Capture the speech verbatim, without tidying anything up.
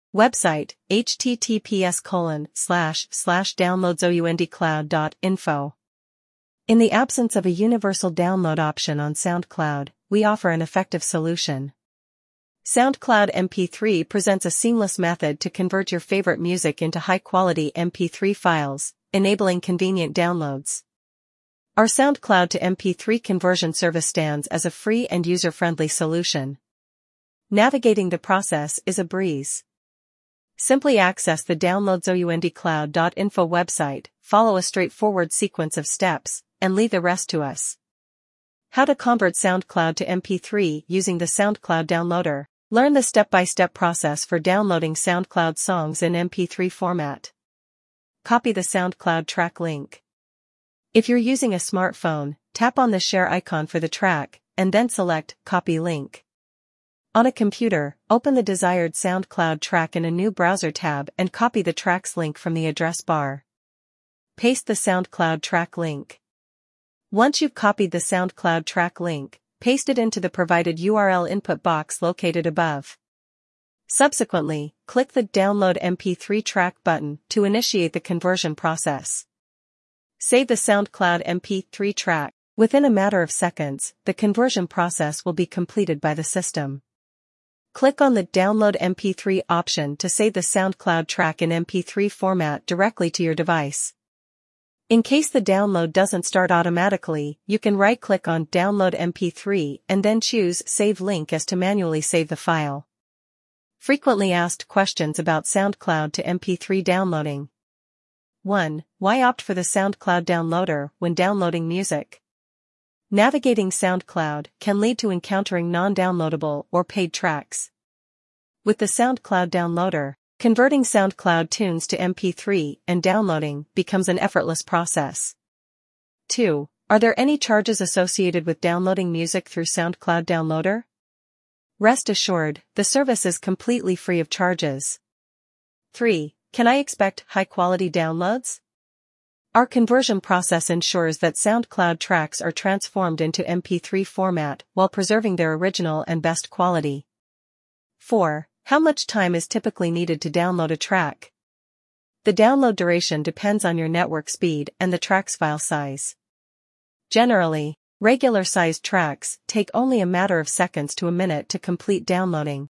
Website, https colon slash slash downloadsoundcloud dot info. In the absence of a universal download option on SoundCloud, we offer an effective solution. SoundCloud M P three presents a seamless method to convert your favorite music into high-quality M P three files, enabling convenient downloads. Our SoundCloud to M P three conversion service stands as a free and user-friendly solution. Navigating the process is a breeze. Simply access the downloads downloadsoundcloud dot info website, follow a straightforward sequence of steps, and leave the rest to us. How to convert SoundCloud to M P three using the SoundCloud downloader. Learn the step-by-step process for downloading SoundCloud songs in M P three format. Copy the SoundCloud track link. If you're using a smartphone, tap on the share icon for the track, and then select Copy Link. On a computer, open the desired SoundCloud track in a new browser tab and copy the track's link from the address bar. Paste the SoundCloud track link. Once you've copied the SoundCloud track link, paste it into the provided U R L input box located above. Subsequently, click the Download M P three track button to initiate the conversion process. Save the SoundCloud M P three track. Within a matter of seconds, the conversion process will be completed by the system. Click on the Download M P three option to save the SoundCloud track in M P three format directly to your device. In case the download doesn't start automatically, you can right-click on Download M P three and then choose Save Link as to manually save the file. Frequently asked questions about SoundCloud to M P three downloading. one. Why opt for the SoundCloud downloader when downloading music? Navigating SoundCloud can lead to encountering non-downloadable or paid tracks. With the SoundCloud downloader, converting SoundCloud tunes to M P three and downloading becomes an effortless process. two. Are there any charges associated with downloading music through SoundCloud downloader? Rest assured, the service is completely free of charges. three. Can I expect high-quality downloads? Our conversion process ensures that SoundCloud tracks are transformed into M P three format while preserving their original and best quality. four. How much time is typically needed to download a track? The download duration depends on your network speed and the track's file size. Generally, regular-sized tracks take only a matter of seconds to a minute to complete downloading.